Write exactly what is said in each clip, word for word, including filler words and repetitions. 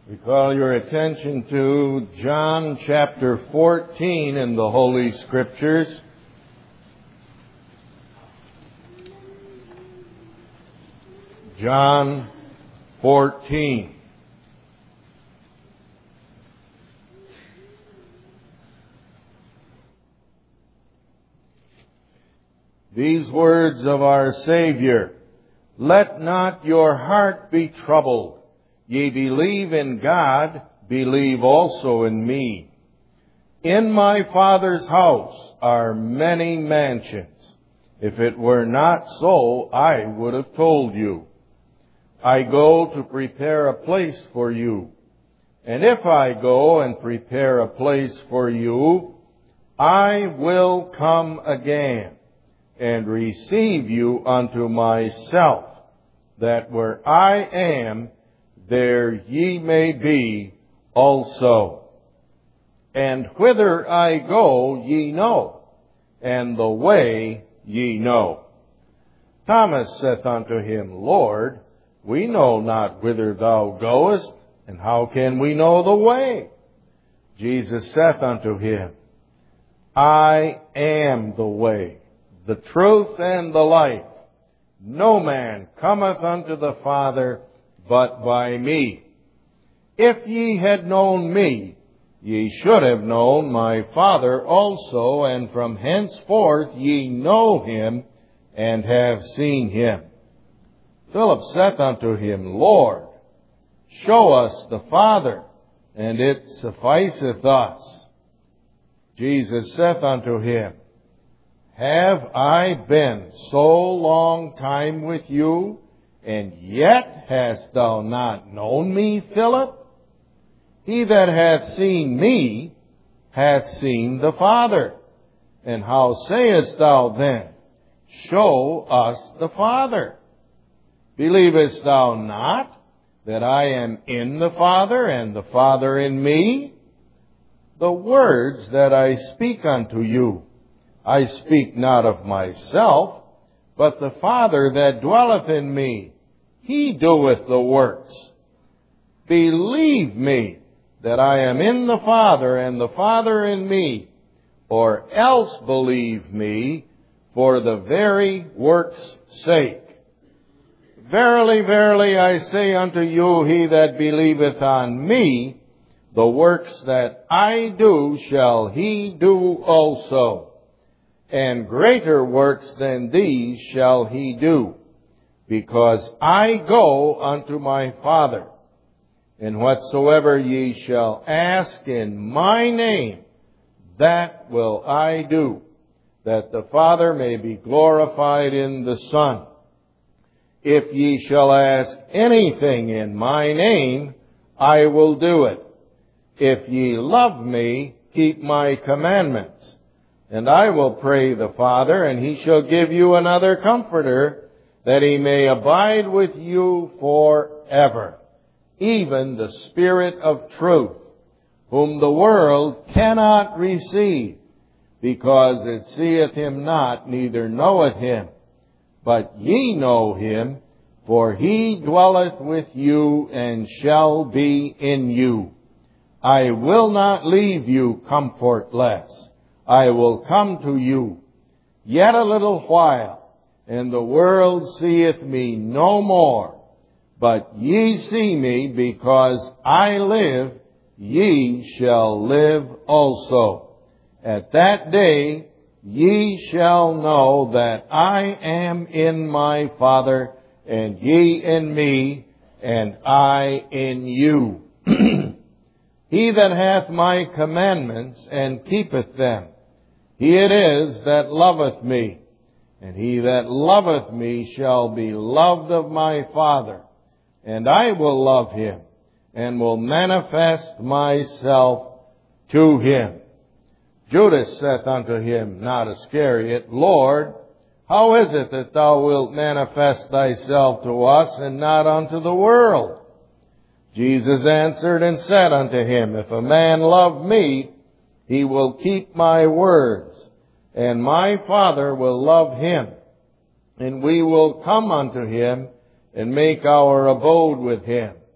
We call your attention to John chapter fourteen in the Holy Scriptures. John fourteen. These words of our Savior, "Let not your heart be troubled. Ye believe in God, believe also in me. In my Father's house are many mansions. If it were not so, I would have told you. I go to prepare a place for you. And if I go and prepare a place for you, I will come again and receive you unto myself, that where I am, there ye may be also. And whither I go ye know, and the way ye know." Thomas saith unto him, "Lord, we know not whither thou goest, and how can we know the way?" Jesus saith unto him, "I am the way, the truth, and the life. No man cometh unto the Father but by me. If ye had known me, ye should have known my Father also, and from henceforth ye know him, and have seen him." Philip saith unto him, "Lord, show us the Father, and it sufficeth us." Jesus saith unto him, "Have I been so long time with you, and yet hast thou not known me, Philip? He that hath seen me hath seen the Father. And how sayest thou then, Show us the Father? Believest thou not that I am in the Father, and the Father in me? The words that I speak unto you, I speak not of myself, but the Father that dwelleth in me, He doeth the works. Believe me that I am in the Father, and the Father in me, or else believe me for the very works' sake. Verily, verily, I say unto you, he that believeth on me, the works that I do shall he do also. And greater works than these shall he do, because I go unto my Father. And whatsoever ye shall ask in my name, that will I do, that the Father may be glorified in the Son. If ye shall ask anything in my name, I will do it. If ye love me, keep my commandments. And I will pray the Father, and he shall give you another Comforter, that he may abide with you forever, even the Spirit of truth, whom the world cannot receive, because it seeth him not, neither knoweth him. But ye know him, for he dwelleth with you, and shall be in you. I will not leave you comfortless. I will come to you. Yet a little while, and the world seeth me no more. But ye see me, because I live, ye shall live also. At that day ye shall know that I am in my Father, and ye in me, and I in you. He that hath my commandments and keepeth them, he it is that loveth me. And he that loveth me shall be loved of my Father, and I will love him, and will manifest myself to him." Judas saith unto him, not Iscariot, "Lord, how is it that thou wilt manifest thyself to us, and not unto the world?" Jesus answered and said unto him, "If a man love me, he will keep my words, and my Father will love him, and we will come unto him, and make our abode with him.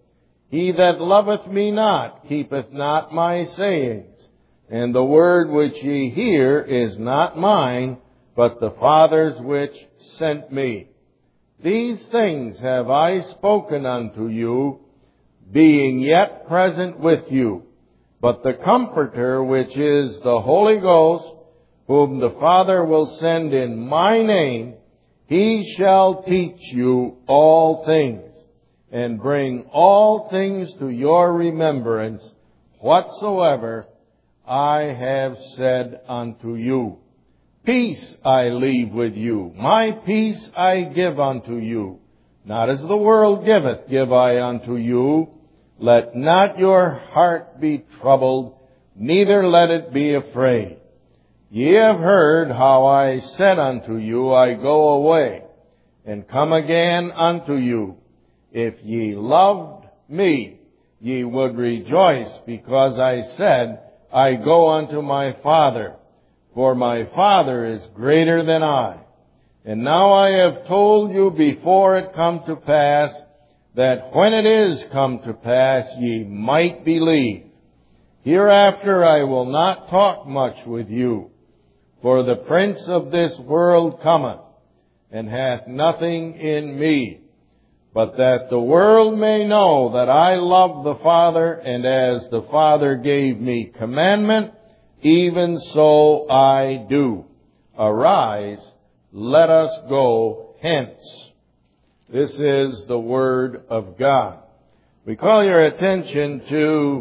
He that loveth me not keepeth not my sayings, and the word which ye hear is not mine, but the Father's which sent me. These things have I spoken unto you, being yet present with you. But the Comforter, which is the Holy Ghost, whom the Father will send in my name, He shall teach you all things, and bring all things to your remembrance, whatsoever I have said unto you. Peace I leave with you, my peace I give unto you. Not as the world giveth, give I unto you. Let not your heart be troubled, neither let it be afraid. Ye have heard how I said unto you, I go away, and come again unto you. If ye loved me, ye would rejoice, because I said, I go unto my Father, for my Father is greater than I. And now I have told you before it come to pass, that when it is come to pass, ye might believe. Hereafter I will not talk much with you, for the prince of this world cometh, and hath nothing in me. But that the world may know that I love the Father, and as the Father gave me commandment, even so I do. Arise, let us go hence. This is the Word of God. We call your attention to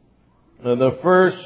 the first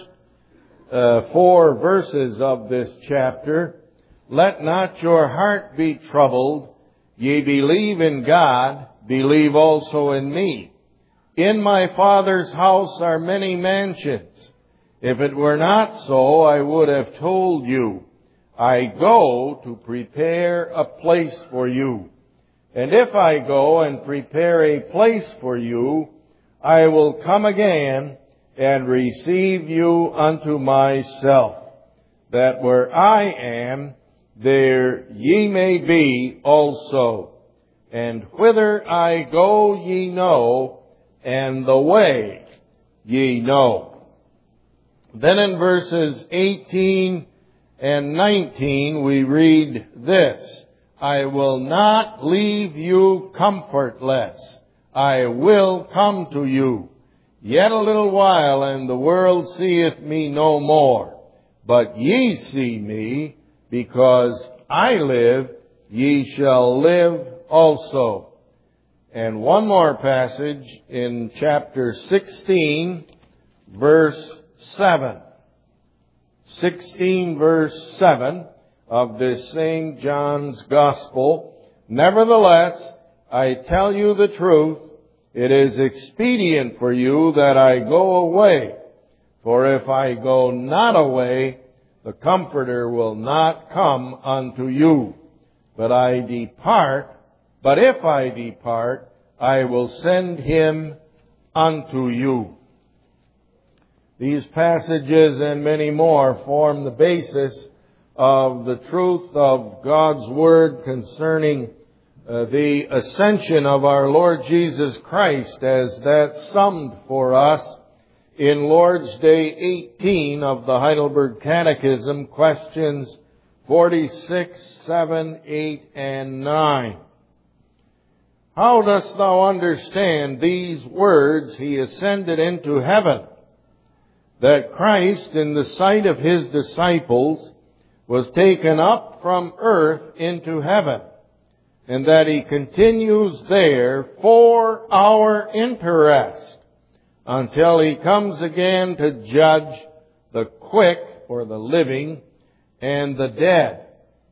uh, four verses of this chapter. Let not your heart be troubled. Ye believe in God, believe also in me. In my Father's house are many mansions. If it were not so, I would have told you. I go to prepare a place for you. And if I go and prepare a place for you, I will come again and receive you unto myself, that where I am, there ye may be also. And whither I go ye know, and the way ye know. Then in verses eighteen and nineteen we read this, I will not leave you comfortless. I will come to you. Yet a little while, and the world seeth me no more. But ye see me, because I live, ye shall live also. And one more passage in chapter sixteen, verse seven. sixteen, verse seven. Of this same John's Gospel. Nevertheless, I tell you the truth, it is expedient for you that I go away. For if I go not away, the Comforter will not come unto you. But I depart, but if I depart, I will send him unto you. These passages and many more form the basis of the truth of God's Word concerning uh, the ascension of our Lord Jesus Christ, as that summed for us in Lord's Day eighteen of the Heidelberg Catechism, questions forty-six, seven, eight, and nine. How dost thou understand these words, He ascended into heaven? That Christ, in the sight of His disciples, was taken up from earth into heaven, and that He continues there for our interest until He comes again to judge the quick, or the living, and the dead.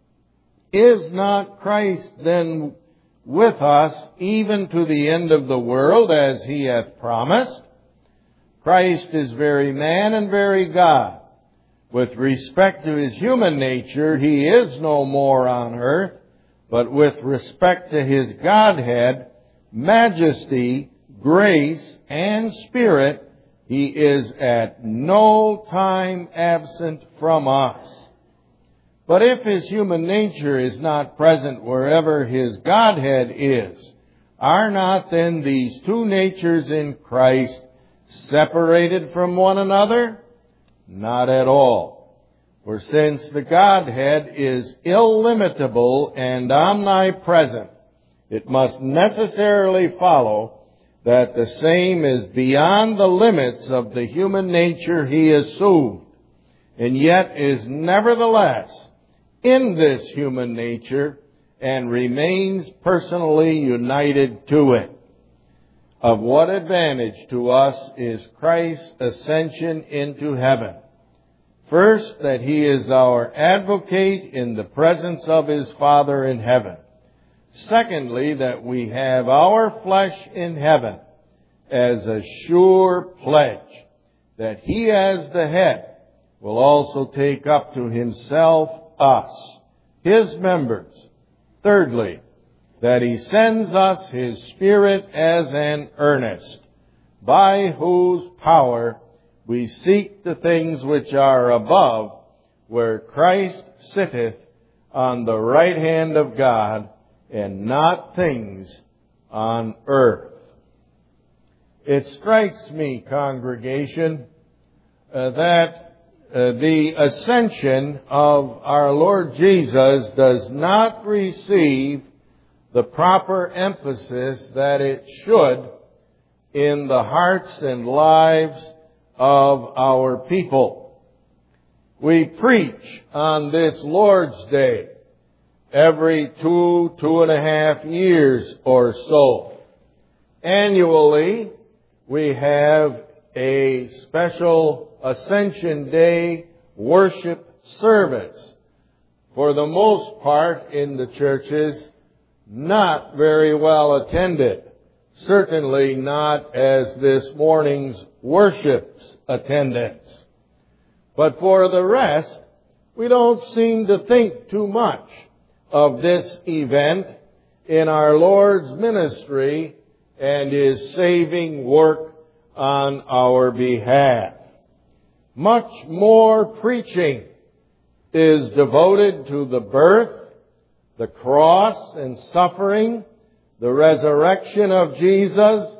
Is not Christ then with us even to the end of the world, as He hath promised? Christ is very man and very God. With respect to His human nature, He is no more on earth, but with respect to His Godhead, majesty, grace, and Spirit, He is at no time absent from us. But if His human nature is not present wherever His Godhead is, Are not then these two natures in Christ separated from one another? Not at all. For since the Godhead is illimitable and omnipresent, it must necessarily follow that the same is beyond the limits of the human nature he assumed, and yet is nevertheless in this human nature and remains personally united to it. Of what advantage to us is Christ's ascension into heaven? First, that he is our advocate in the presence of his Father in heaven. Secondly, that we have our flesh in heaven as a sure pledge that he as the head will also take up to himself us, his members. Thirdly, that he sends us his Spirit as an earnest, by whose power we seek the things which are above, where Christ sitteth on the right hand of God, and not things on earth. It strikes me, congregation, uh, that Uh, the ascension of our Lord Jesus does not receive the proper emphasis that it should in the hearts and lives of our people. We preach on this Lord's Day every two, two and a half years or so. Annually, we have a special Ascension Day worship service. For the most part in the churches, not very well attended. Certainly not as this morning's worship's attendance. But for the rest, we don't seem to think too much of this event in our Lord's ministry and his saving work on our behalf. Much more preaching is devoted to the birth, the cross and suffering, the resurrection of Jesus,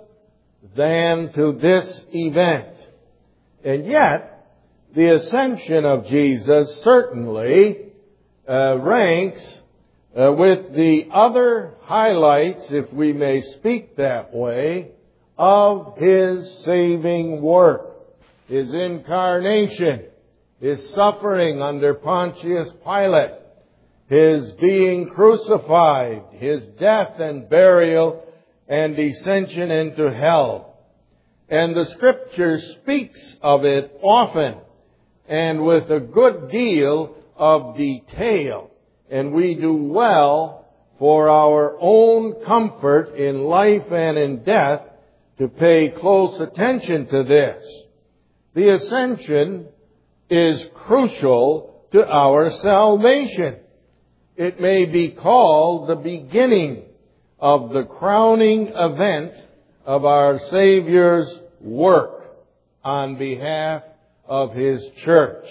than to this event. And yet, the ascension of Jesus certainly uh, ranks uh, with the other highlights, if we may speak that way, of his saving work. His incarnation, his suffering under Pontius Pilate, his being crucified, his death and burial, and descension into hell. And the Scripture speaks of it often and with a good deal of detail. And we do well for our own comfort in life and in death to pay close attention to this. The ascension is crucial to our salvation. It may be called the beginning of the crowning event of our Savior's work on behalf of his church.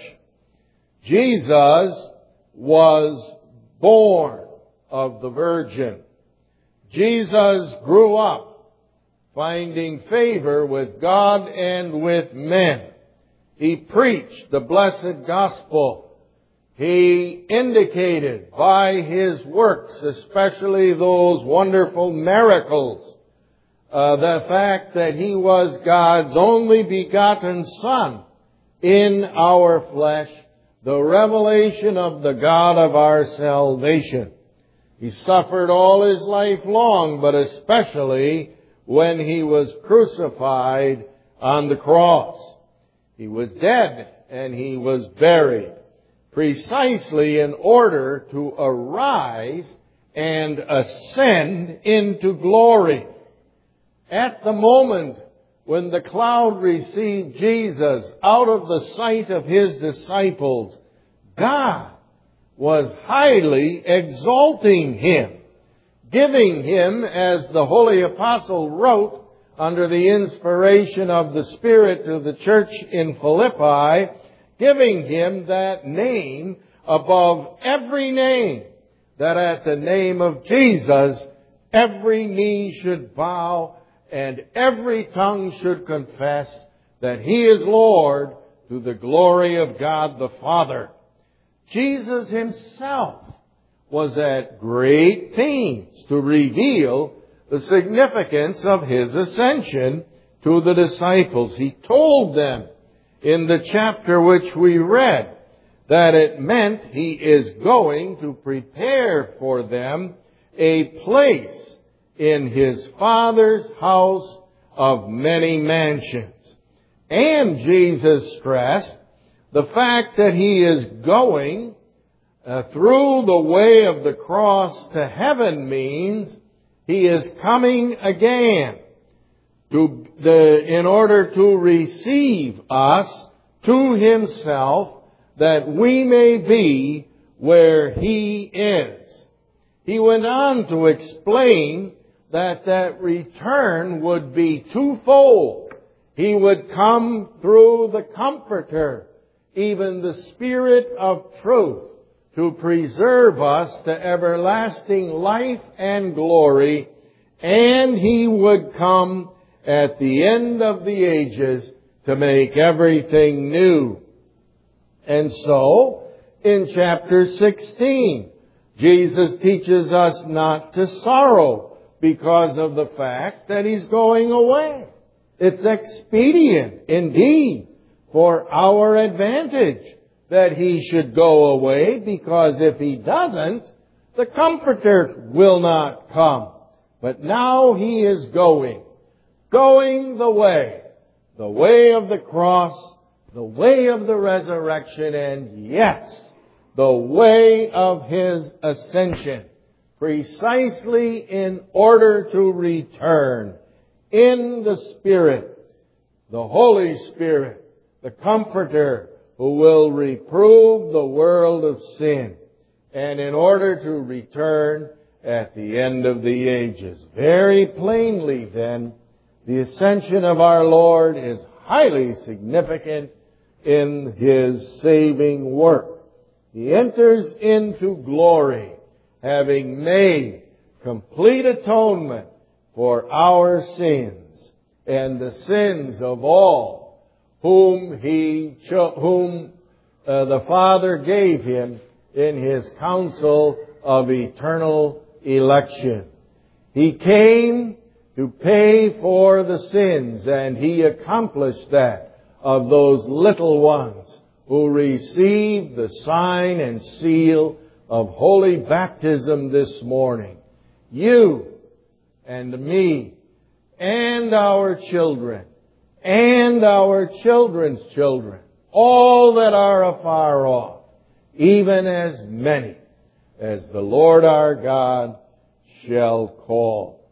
Jesus was born of the Virgin. Jesus grew up finding favor with God and with men. He preached the blessed gospel. He indicated by his works, especially those wonderful miracles, uh, the fact that he was God's only begotten Son in our flesh, the revelation of the God of our salvation. He suffered all his life long, but especially when he was crucified on the cross. He was dead and he was buried, precisely in order to arise and ascend into glory. At the moment when the cloud received Jesus out of the sight of his disciples, God was highly exalting him, giving him, as the Holy Apostle wrote, under the inspiration of the Spirit to the church in Philippi, giving him that name above every name, that at the name of Jesus every knee should bow and every tongue should confess that He is Lord, to the glory of God the Father. Jesus Himself was at great pains to reveal the significance of His ascension to the disciples. He told them in the chapter which we read that it meant He is going to prepare for them a place in His Father's house of many mansions. And Jesus stressed the fact that He is going uh, through the way of the cross to heaven means He is coming again to the, in order to receive us to Himself, that we may be where He is. He went on to explain that that return would be twofold. He would come through the Comforter, even the Spirit of truth, to preserve us to everlasting life and glory, and He would come at the end of the ages to make everything new. And so, in chapter sixteen, Jesus teaches us not to sorrow because of the fact that He's going away. It's expedient, indeed, for our advantage that He should go away, because if He doesn't, the Comforter will not come. But now He is going, going the way, the way of the cross, the way of the resurrection, and yes, the way of His ascension, precisely in order to return in the Spirit, the Holy Spirit, the Comforter, who will reprove the world of sin, and in order to return at the end of the ages. Very plainly, then, the ascension of our Lord is highly significant in His saving work. He enters into glory, having made complete atonement for our sins and the sins of all whom He cho- whom uh, the Father gave Him in His counsel of eternal election. He came to pay for the sins, and He accomplished that of those little ones who received the sign and seal of holy baptism this morning. You and me and our children and our children's children, all that are afar off, even as many as the Lord our God shall call.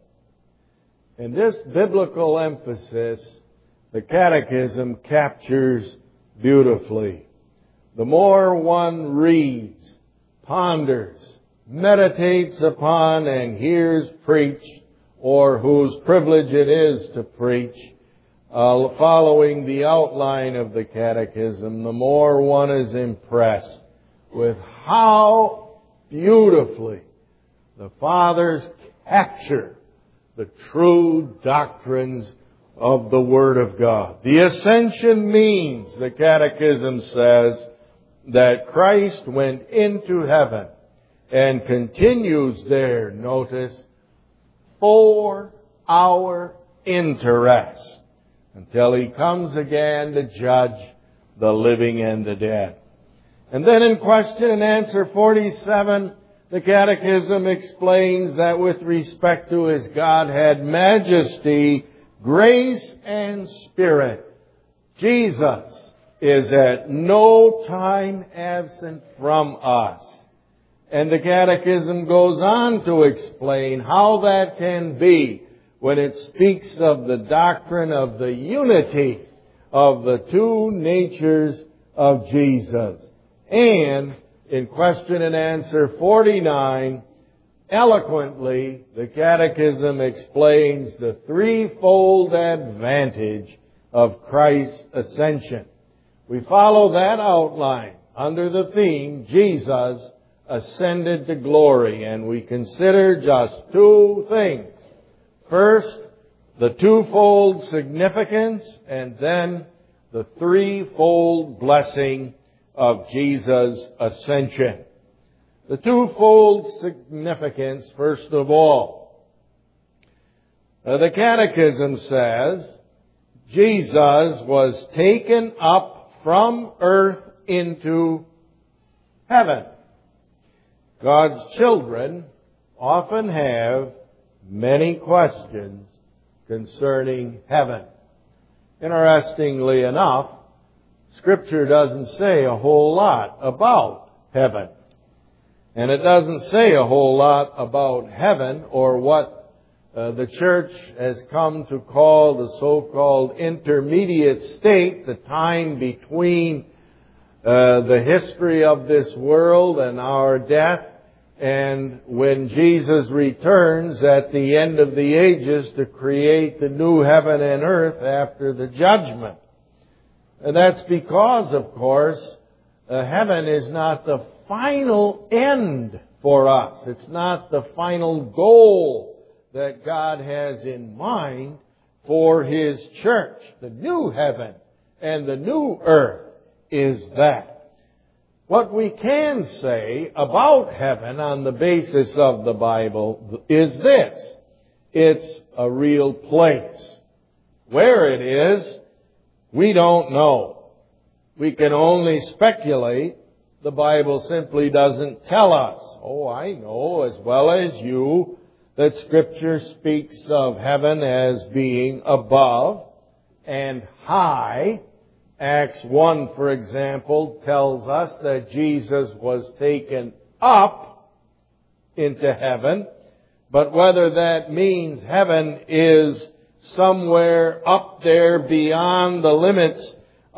In this biblical emphasis, the Catechism captures beautifully. The more one reads, ponders, meditates upon, and hears preached, or whose privilege it is to preach, uh, following the outline of the Catechism, the more one is impressed with how beautifully the Fathers capture the true doctrines of the Word of God. The ascension means, the Catechism says, that Christ went into heaven and continues there, notice, for our interest, until He comes again to judge the living and the dead. And then in question and answer forty-seven, the Catechism explains that with respect to His Godhead, majesty, grace, and Spirit, Jesus is at no time absent from us. And the Catechism goes on to explain how that can be when it speaks of the doctrine of the unity of the two natures of Jesus. And in question and answer forty-nine, eloquently, the Catechism explains the threefold advantage of Christ's ascension. We follow that outline under the theme, Jesus ascended to glory, and we consider just two things. First, the twofold significance, and then the threefold blessing of Jesus' ascension. The twofold significance, first of all. Uh, the Catechism says, Jesus was taken up from earth into heaven. God's children often have many questions concerning heaven. Interestingly enough, Scripture doesn't say a whole lot about heaven. And it doesn't say a whole lot about heaven or what uh, the church has come to call the so-called intermediate state, the time between uh, the history of this world and our death, and when Jesus returns at the end of the ages to create the new heaven and earth after the judgment. And that's because, of course, uh, heaven is not the final end for us. It's not the final goal that God has in mind for His church. The new heaven and the new earth is that. What we can say about heaven on the basis of the Bible is this. It's a real place. Where it is, we don't know. We can only speculate. The Bible simply doesn't tell us. Oh, I know as well as you that Scripture speaks of heaven as being above and high. Acts one, for example, tells us that Jesus was taken up into heaven. But whether that means heaven is somewhere up there beyond the limits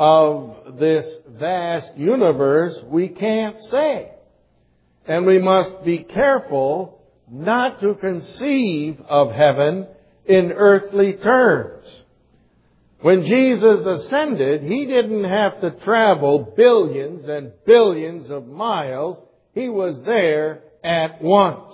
of this vast universe, we can't say. And we must be careful not to conceive of heaven in earthly terms. When Jesus ascended, He didn't have to travel billions and billions of miles. He was there at once.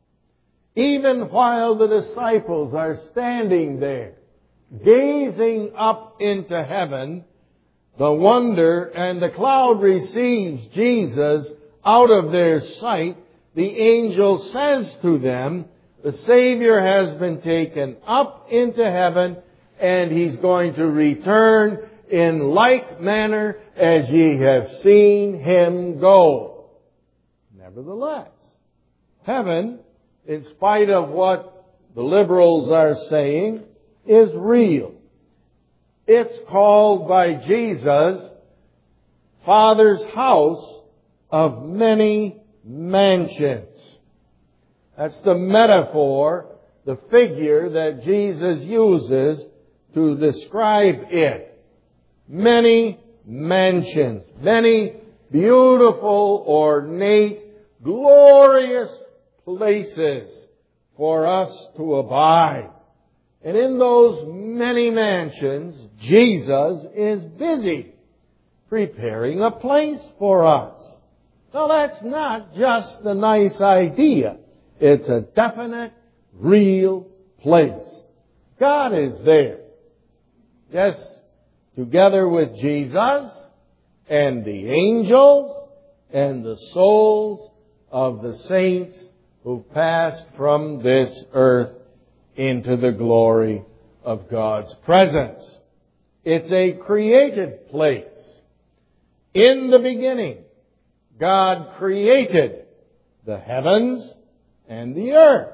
Even while the disciples are standing there, gazing up into heaven, the wonder and the cloud receives Jesus out of their sight. The angel says to them, the Savior has been taken up into heaven, and He's going to return in like manner as ye have seen Him go. Nevertheless, heaven, in spite of what the liberals are saying, is real. It's called by Jesus, Father's house of many mansions. That's the metaphor, the figure that Jesus uses to describe it. Many mansions, many beautiful, ornate, glorious places for us to abide. And in those many mansions, Jesus is busy preparing a place for us. Now that's not just a nice idea. It's a definite, real place. God is there. Yes, together with Jesus and the angels and the souls of the saints who passed from this earth into the glory of God's presence. It's a created place. In the beginning, God created the heavens and the earth.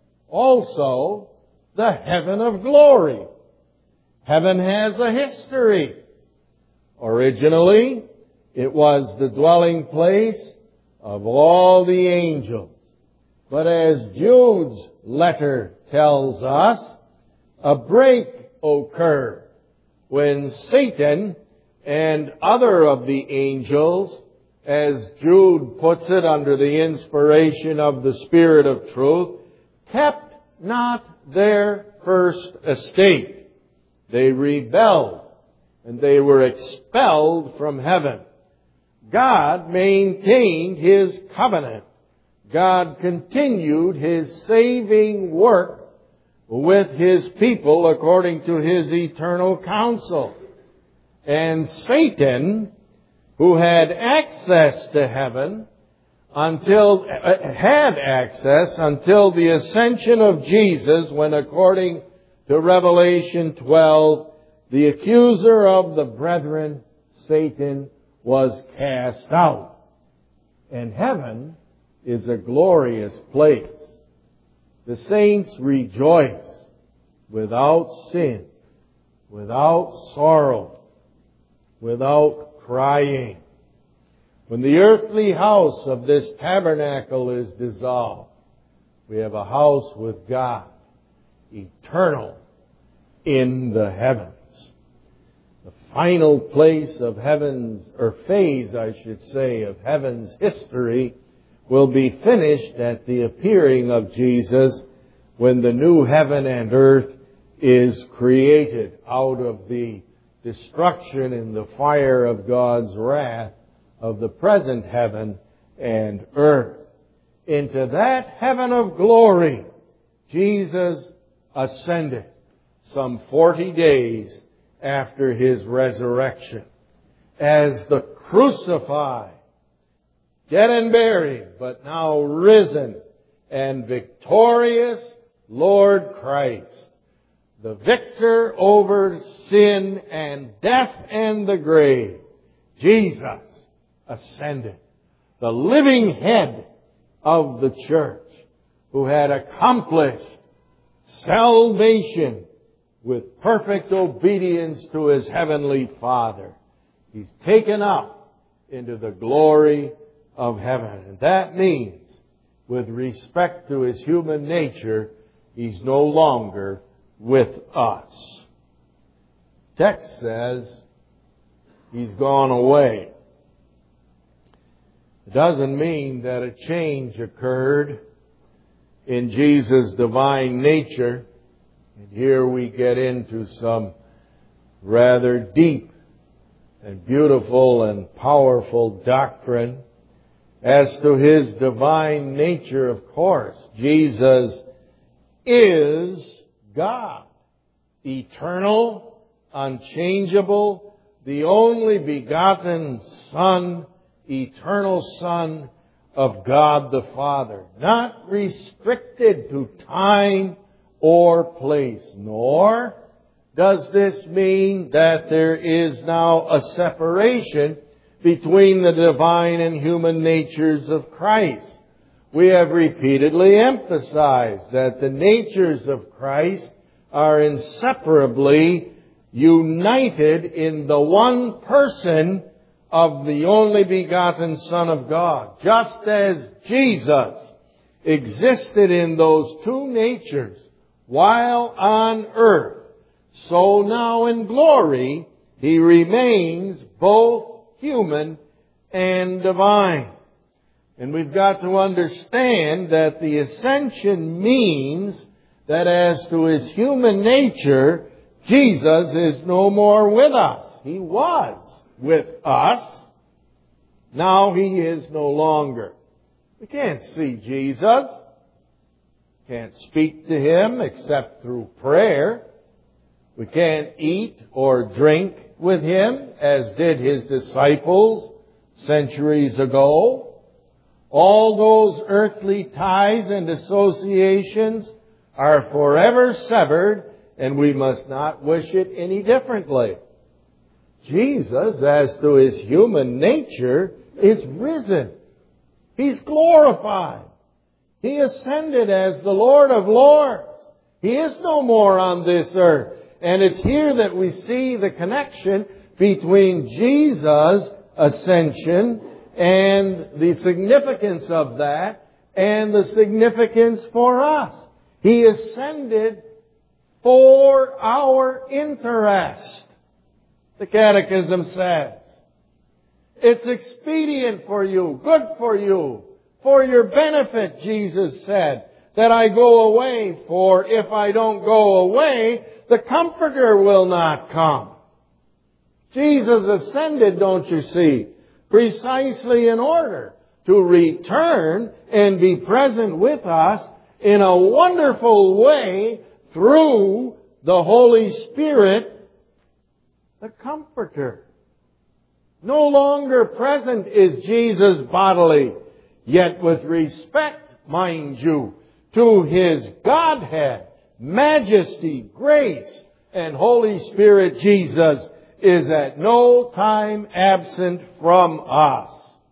Also, the heaven of glory. Heaven has a history. Originally, it was the dwelling place of all the angels. But as Jude's letter tells us, a break occurred when Satan and other of the angels, as Jude puts it under the inspiration of the Spirit of truth, kept not their first estate. They rebelled and they were expelled from heaven. God maintained His covenant. God continued His saving work with His people according to His eternal counsel. And Satan, who had access to heaven until, uh, had access until the ascension of Jesus, when according to Revelation twelve, the accuser of the brethren, Satan, was cast out. And heaven is a glorious place. The saints rejoice without sin, without sorrow, without crying. When the earthly house of this tabernacle is dissolved, we have a house with God, eternal in the heavens. The final place of heaven's, or phase, I should say, of heaven's history will be finished at the appearing of Jesus, when the new heaven and earth is created out of the destruction in the fire of God's wrath of the present heaven and earth. Into that heaven of glory, Jesus ascended some forty days after His resurrection as the crucified, dead and buried, but now risen and victorious Lord Christ, the victor over sin and death and the grave. Jesus ascended, the living head of the church, who had accomplished salvation with perfect obedience to His heavenly Father. He's taken up into the glory of heaven. And that means, with respect to His human nature, He's no longer with us. Text says He's gone away. It doesn't mean that a change occurred in Jesus' divine nature. And here we get into some rather deep and beautiful and powerful doctrine as to His divine nature. Of course, Jesus is God, eternal, unchangeable, the only begotten Son, eternal Son of God the Father, not restricted to time or place. Nor does this mean that there is now a separation between the divine and human natures of Christ. We have repeatedly emphasized that the natures of Christ are inseparably united in the one person of the only begotten Son of God. Just as Jesus existed in those two natures while on earth, so now in glory He remains both human and divine. And we've got to understand that the ascension means that as to His human nature, Jesus is no more with us. He was with us. Now He is no longer. We can't see Jesus. Can't speak to Him except through prayer. We can't eat or drink with Him as did His disciples centuries ago. All those earthly ties and associations are forever severed, and we must not wish it any differently. Jesus, as to His human nature, is risen. He's glorified. He ascended as the Lord of Lords. He is no more on this earth. And it's here that we see the connection between Jesus' ascension and the significance of that and the significance for us. He ascended for our interest, the Catechism says. It's expedient for you, good for you, for your benefit, Jesus said, that I go away, for if I don't go away, the Comforter will not come. Jesus ascended, don't you see, precisely in order to return and be present with us in a wonderful way through the Holy Spirit, the Comforter. No longer present is Jesus bodily, yet with respect, mind you, to His Godhead, majesty, grace, and Holy Spirit, Jesus is at no time absent from us.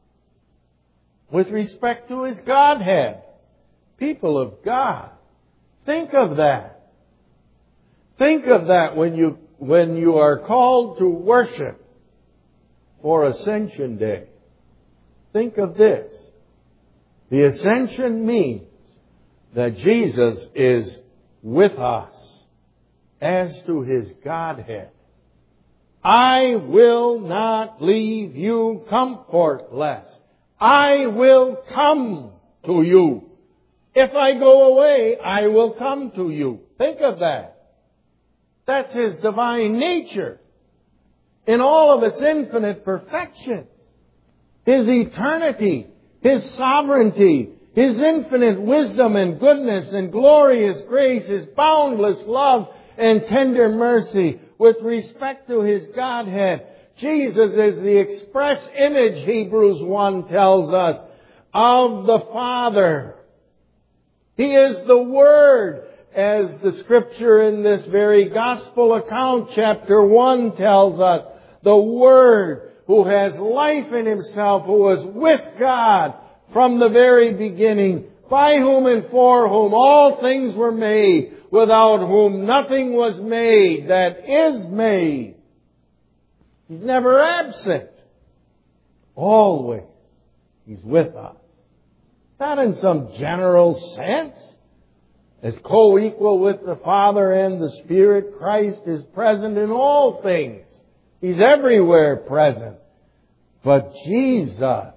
With respect to His Godhead, people of God, think of that. Think of that when you, when you are called to worship for Ascension Day. Think of this. The Ascension means that Jesus is with us as to His Godhead. I will not leave you comfortless. I will come to you. If I go away, I will come to you. Think of that. That's His divine nature in all of its infinite perfections. His eternity, His sovereignty, His infinite wisdom and goodness and glorious grace, His boundless love and tender mercy with respect to His Godhead. Jesus is the express image, Hebrews one tells us, of the Father. He is the Word, as the Scripture in this very Gospel account, chapter one, tells us. The Word, who has life in Himself, who was with God from the very beginning, by whom and for whom all things were made, without whom nothing was made that is made. He's never absent. Always He's with us. Not in some general sense. As co-equal with the Father and the Spirit, Christ is present in all things. He's everywhere present. But Jesus,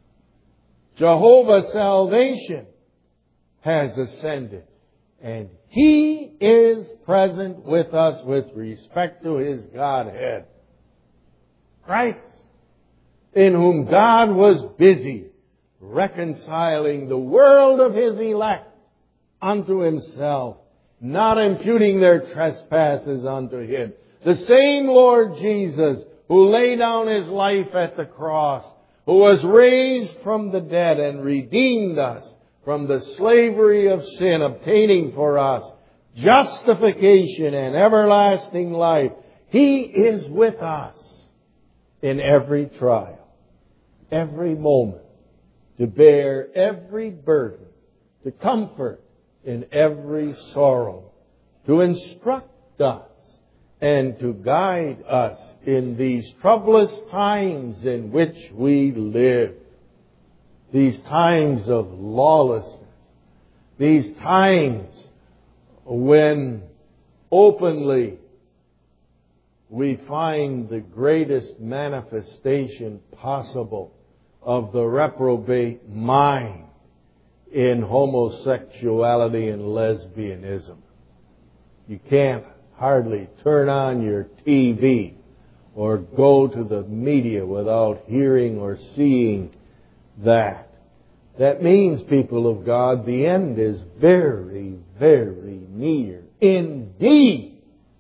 Jehovah's salvation, has ascended. And He is present with us with respect to His Godhead. Christ, in whom God was busy reconciling the world of His elect unto Himself, not imputing their trespasses unto Him. The same Lord Jesus who laid down His life at the cross, who was raised from the dead and redeemed us from the slavery of sin, obtaining for us justification and everlasting life. He is with us in every trial, every moment, to bear every burden, to comfort in every sorrow, to instruct us and to guide us in these troublous times in which we live. These times of lawlessness. These times when openly we find the greatest manifestation possible of the reprobate mind in homosexuality and lesbianism. You can't hardly turn on your T V or go to the media without hearing or seeing that. That means, people of God, the end is very, very near. Indeed,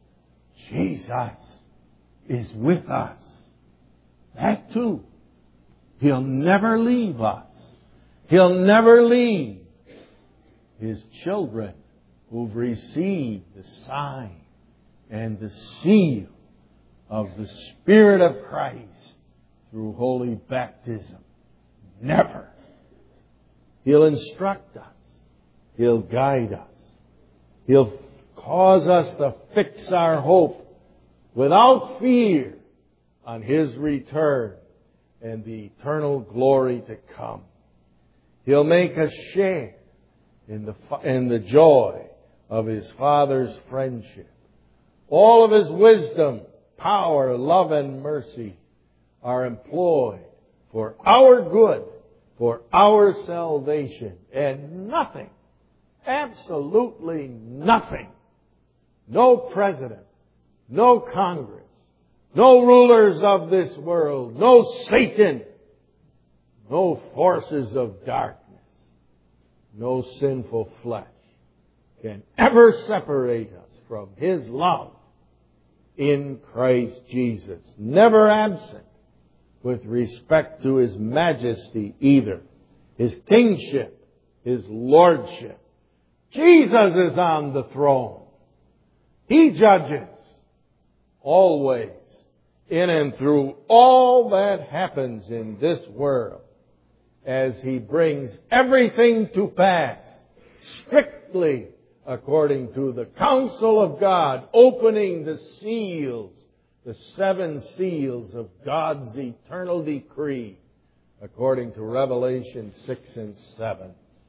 Jesus is with us. That too. He'll never leave us. He'll never leave His children who've received the sign and the seal of the Spirit of Christ through holy baptism. Never. He'll instruct us. He'll guide us. He'll cause us to fix our hope without fear on His return and the eternal glory to come. He'll make us share in the, in the joy of His Father's friendship. All of His wisdom, power, love, and mercy are employed for our good, for our salvation, and nothing, absolutely nothing, no president, no Congress, no rulers of this world, no Satan no forces of darkness, no sinful flesh can ever separate us from His love in Christ Jesus. Never absent with respect to His majesty either, His kingship, His lordship. Jesus is on the throne. He judges always in and through all that happens in this world as He brings everything to pass strictly according to the counsel of God, opening the seals, the seven seals of God's eternal decree, according to Revelation six and seven.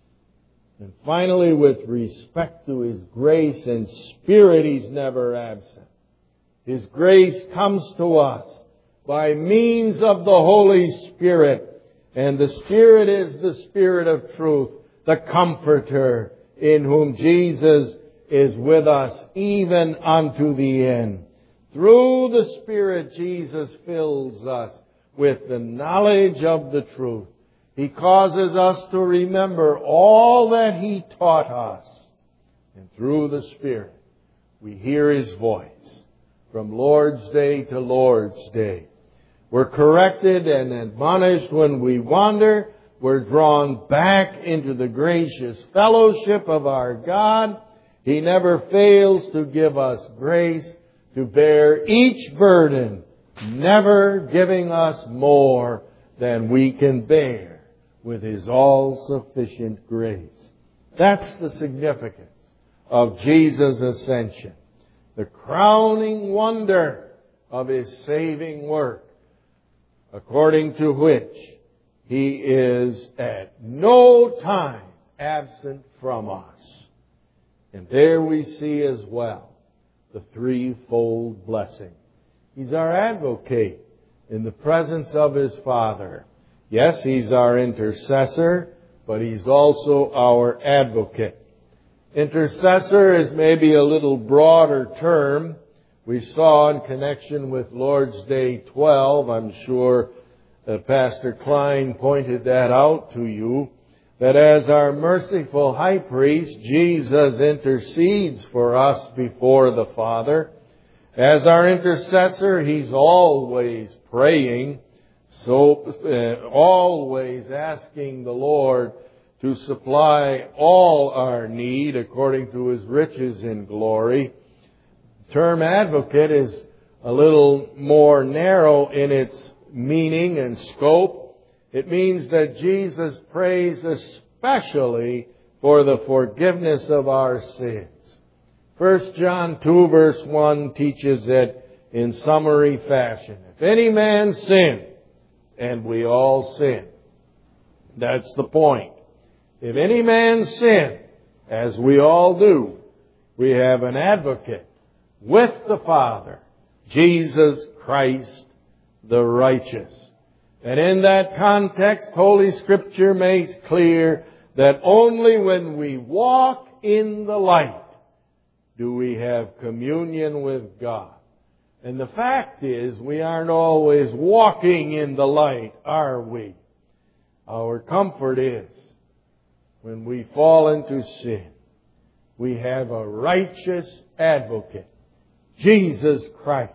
And finally, with respect to His grace and Spirit, He's never absent. His grace comes to us by means of the Holy Spirit, and the Spirit is the Spirit of truth, the Comforter, in whom Jesus is with us even unto the end. Through the Spirit, Jesus fills us with the knowledge of the truth. He causes us to remember all that He taught us. And through the Spirit, we hear His voice from Lord's Day to Lord's Day. We're corrected and admonished when we wander. We're drawn back into the gracious fellowship of our God. He never fails to give us grace to bear each burden, never giving us more than we can bear with His all-sufficient grace. That's the significance of Jesus' ascension, the crowning wonder of His saving work, according to which He is at no time absent from us. And there we see as well the threefold blessing. He's our advocate in the presence of His Father. Yes, He's our intercessor, but He's also our advocate. Intercessor is maybe a little broader term. We saw in connection with Lord's Day twelve, I'm sure Uh, Pastor Klein pointed that out to you, that as our merciful high priest, Jesus intercedes for us before the Father. As our intercessor, He's always praying, so uh, always asking the Lord to supply all our need according to His riches in glory. The term advocate is a little more narrow in its meaning and scope. It means that Jesus prays especially for the forgiveness of our sins. First John two verse one teaches it in summary fashion. If any man sin, and we all sin. That's the point. If any man sin, as we all do, we have an advocate with the Father, Jesus Christ the righteous. And in that context, Holy Scripture makes clear that only when we walk in the light do we have communion with God. And the fact is, we aren't always walking in the light, are we? Our comfort is, when we fall into sin, we have a righteous advocate, Jesus Christ.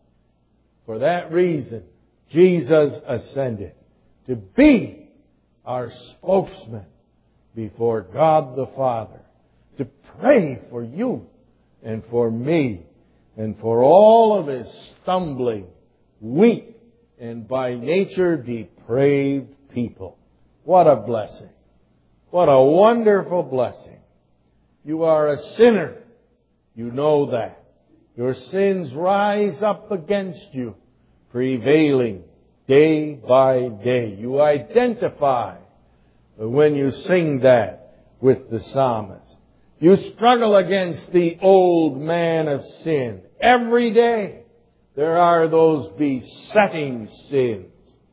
For that reason, Jesus ascended to be our spokesman before God the Father, to pray for you and for me and for all of His stumbling, weak, and by nature depraved people. What a blessing. What a wonderful blessing. You are a sinner. You know that. Your sins rise up against you, prevailing day by day. You identify when you sing that with the psalmist. You struggle against the old man of sin. Every day there are those besetting sins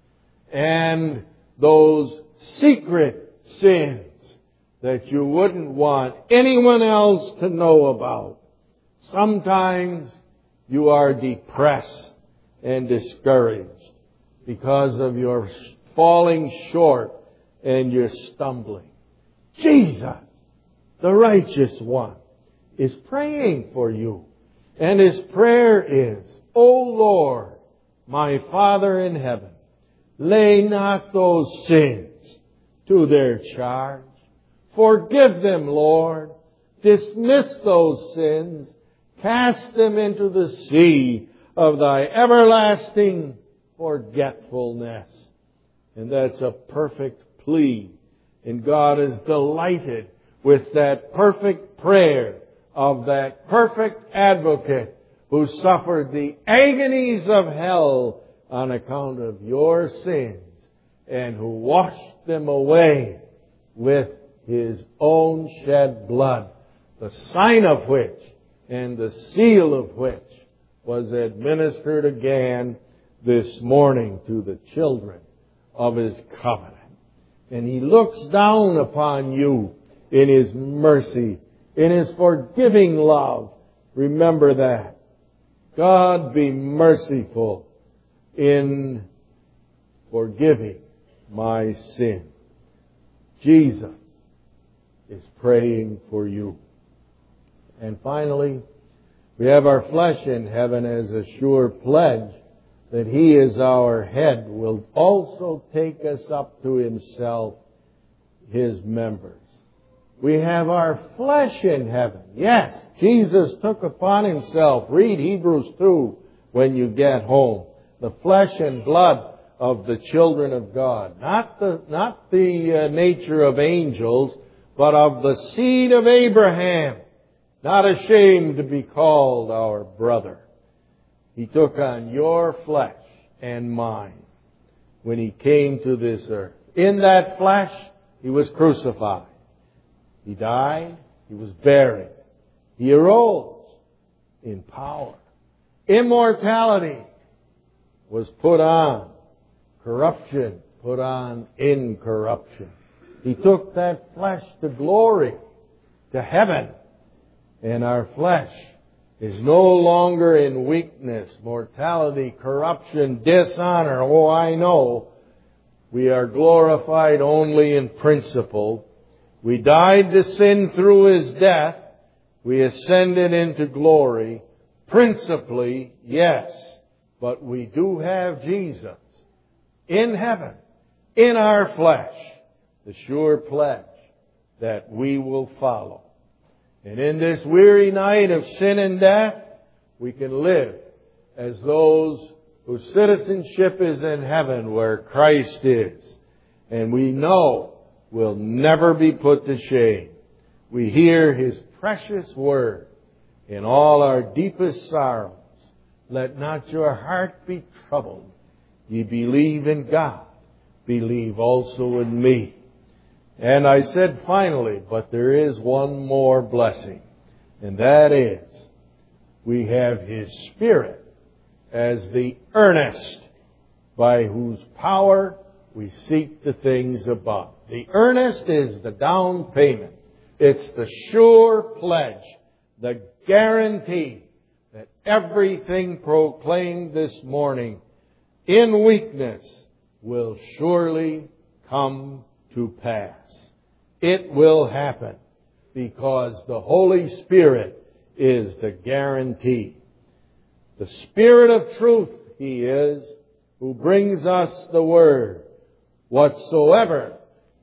and those secret sins that you wouldn't want anyone else to know about. Sometimes you are depressed and discouraged because of your falling short and you're stumbling. Jesus, the righteous one, is praying for you. And His prayer is, O Lord, my Father in heaven, lay not those sins to their charge. Forgive them, Lord. Dismiss those sins. Cast them into the sea of Thy everlasting forgetfulness. And that's a perfect plea. And God is delighted with that perfect prayer of that perfect advocate who suffered the agonies of hell on account of your sins and who washed them away with His own shed blood, the sign of which and the seal of which was administered again this morning to the children of His covenant. And He looks down upon you in His mercy, in His forgiving love. Remember that. God be merciful in forgiving my sin. Jesus is praying for you. And finally, we have our flesh in heaven as a sure pledge that He is our head, will also take us up to Himself, His members. We have our flesh in heaven. Yes, Jesus took upon Himself, read Hebrews two when you get home, the flesh and blood of the children of God. Not the, not the uh, nature of angels, but of the seed of Abraham. Not ashamed to be called our brother. He took on your flesh and mine when He came to this earth. In that flesh, He was crucified. He died. He was buried. He arose in power. Immortality was put on. Corruption put on incorruption. He took that flesh to glory, to heaven. And our flesh is no longer in weakness, mortality, corruption, dishonor. Oh, I know. We are glorified only in principle. We died to sin through His death. We ascended into glory. Principally, yes. But we do have Jesus in heaven, in our flesh, the sure pledge that we will follow. And in this weary night of sin and death, we can live as those whose citizenship is in heaven where Christ is. And we know we'll never be put to shame. We hear His precious word in all our deepest sorrows. Let not your heart be troubled. Ye believe in God. Believe also in me. And I said finally, but there is one more blessing. And that is, we have His Spirit as the earnest by whose power we seek the things above. The earnest is the down payment. It's the sure pledge, the guarantee that everything proclaimed this morning in weakness will surely come to pass. It will happen because the Holy Spirit is the guarantee. The Spirit of truth He is, who brings us the Word. Whatsoever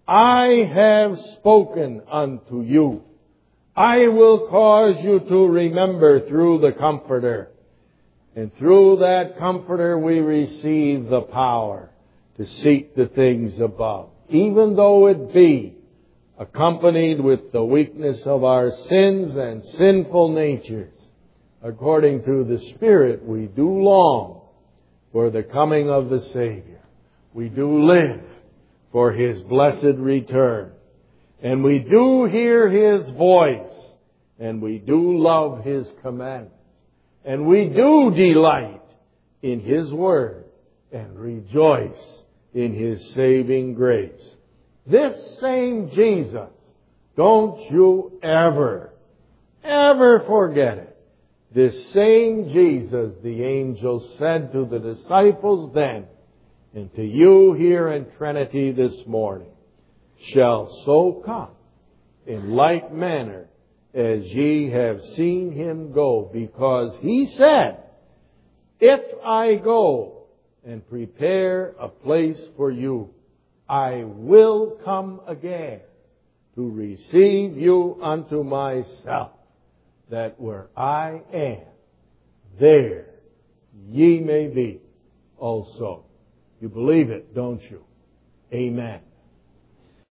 I have spoken unto you, I will cause you to remember through the Comforter. And through that Comforter we receive the power to seek the things above, even though it be accompanied with the weakness of our sins and sinful natures. According to the Spirit, we do long for the coming of the Savior. We do live for His blessed return. And we do hear His voice. And we do love His commandments. And we do delight in His Word and rejoice in His saving grace. This same Jesus, don't you ever, ever forget it. This same Jesus, the angel said to the disciples then, and to you here in Trinity this morning, shall so come in like manner as ye have seen him go, because he said, if I go and prepare a place for you, I will come again to receive you unto myself, that where I am, there ye may be also. You believe it, don't you? Amen.